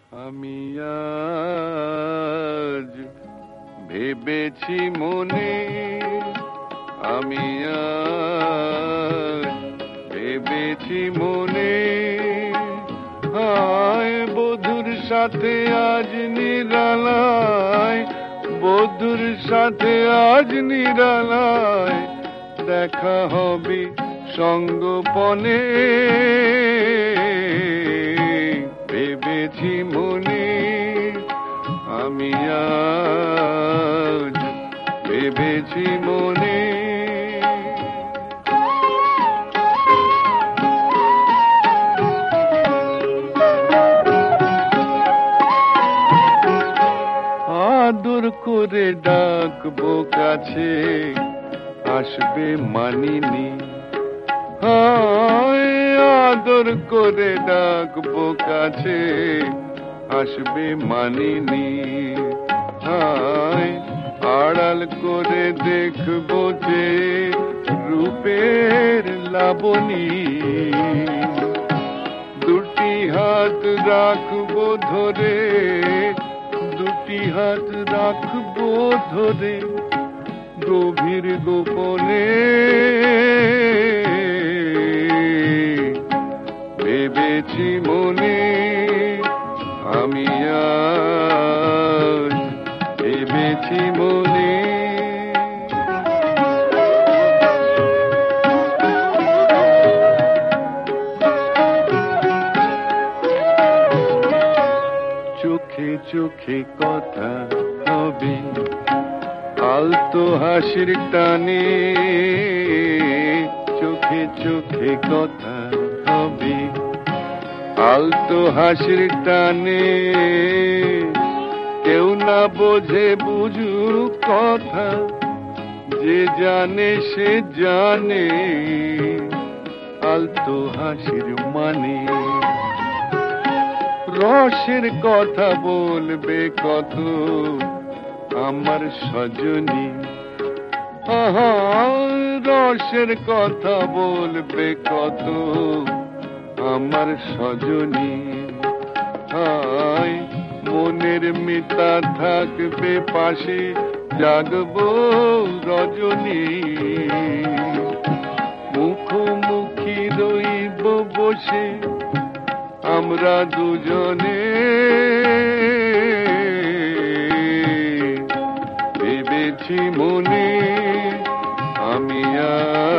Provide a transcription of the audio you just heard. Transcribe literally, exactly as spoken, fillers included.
আমি আজ ভেবেছি মনে, আমি আজ ভেবেছি মনে, হায় বধুর সাথে আজ নিরালায়, বধুর সাথে আজ নিরালায় দেখা হবে সঙ্গোপনে। ভেবেছি মনে, আমি আজ ভেবেছি মনে। আদর করে ডাকবো কাছে, আসবে মানিনি, হায় আদর করে ডাকবো কাছে, আসবে মানিনি, হায় আড়াল করে দেখবো যে রূপের লাবণী। দুটি হাত রাখবো ধরে, দুটি হাত রাখবো ধরে গভীর গোপনে। ভেবেছি মনে, আমি আজ ভেবেছি মনে। চোখে চোখে কথা হবে আলতো হাসির টানে, চোখে চোখে কথা হবে আলতো হাসির টানে। কেউ না বোঝে বুঝুক কথা, যে জানে সে জানে আলতো হাসির মানে। রসের কথা বলবে কত আমার সজনী, আহা রসের কথা বলবে কত আমার সজনী। হায় মনের মিতা থাকবে পাশে, জাগবো রজনী। মুখোমুখি রইব বসে আমরা দুজনে। ভেবেছি মনে, আমি আজ